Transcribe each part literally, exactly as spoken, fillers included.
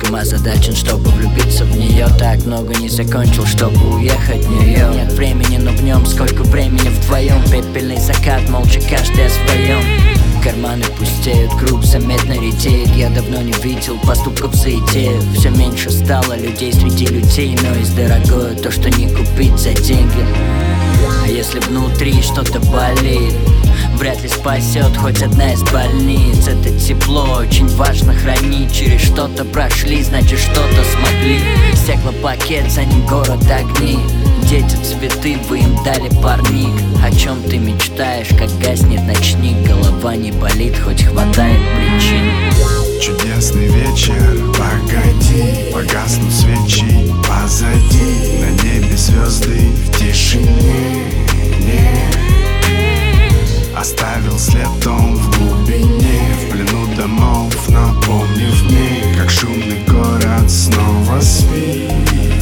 слишком озадачен, чтобы влюбиться в нее. Так много не закончил, чтобы уехать в нее. Нет времени, но в нем сколько времени вдвоем. Пепельный закат, молча каждый о своем. Карманы пустеют, круг заметно ретеет. Я давно не видел поступков за идею. Все меньше стало людей среди людей, но есть дорогое то, что не купить за деньги. А если внутри что-то болит, вряд ли спасет хоть одна из больниц. Это тепло очень важно хранить. Через что-то прошли, значит что-то смогли. Стеклопакет, за ним город огни. Дети цветы, вы им дали парник. О чем ты мечтаешь, как гаснет ночник? Голова не болит, хоть хватает причин. Чудесный вечер, погоди, погаснут свечи позади. На небе звезды в тишине. Оставил след он в глубине, в плену домов, напомнив мне, как шумный город снова спит.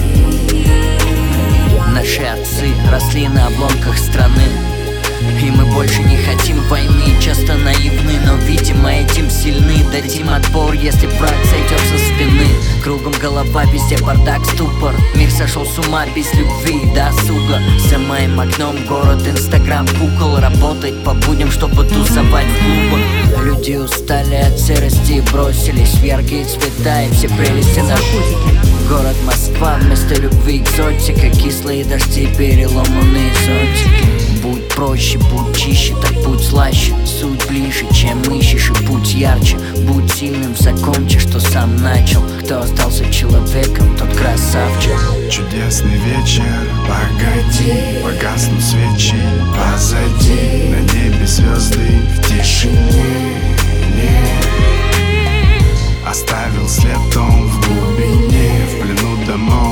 Наши отцы росли на обломках страны, и мы больше не хотим войны. Часто наивны, но видимо этим сильны. Дадим отпор, если враг зайдет со спины. Кругом голова, везде бардак, ступор. Мир сошел с ума без любви и досуга. За моим окном город, инстаграм, кукол. Работать по будням, чтобы тусовать в клубах. Люди устали от серости и бросились в яркие цвета и все прелести наркотики. Город Москва, вместо любви экзотика. Кислые дожди, переломанные зонтики. Будь проще, будь чище, так будь слаще. Суть ближе, чем ищешь, и путь ярче. Будь сильным, закончи, что сам начал. Кто остался человеком, тот красавчик. Чудесный вечер, погоди, погаснут свечи позади. На небе звезды в тишине. Оставил след он в глубине, в плену домов.